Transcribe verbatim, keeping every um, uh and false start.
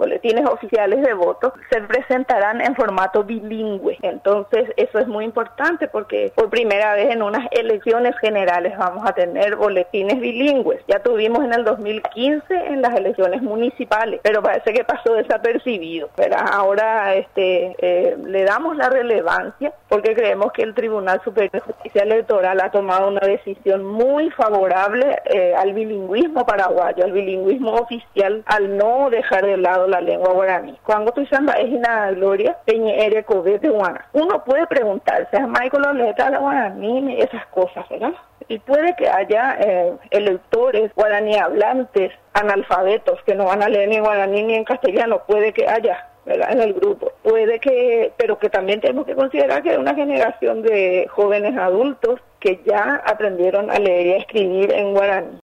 boletines oficiales de voto se presentarán en formato bilingüe. Entonces, eso es muy importante porque por primera vez en unas elecciones generales vamos a tener boletines bilingües. Ya tuvimos en el dos mil quince en las elecciones municipales, pero parece que pasó desapercibido, ¿verdad? Ahora este, eh, le damos la relevancia porque creemos que el Tribunal Superior de Justicia Electoral ha tomado una decisión muy favorable eh, al bilingüismo paraguayo, al bilingüismo oficial, al no dejar de lado la lengua guaraní. Cuando tú llamas es una gloria, peñere cobete guana. Uno puede preguntarse, ¿es Michael letra la guaraní y esas cosas, verdad? Y puede que haya eh, electores guaraní hablantes, analfabetos, que no van a leer ni en guaraní ni en castellano, puede que haya, ¿verdad? En el grupo. Puede que, pero que también tenemos que considerar que hay una generación de jóvenes adultos que ya aprendieron a leer y a escribir en guaraní.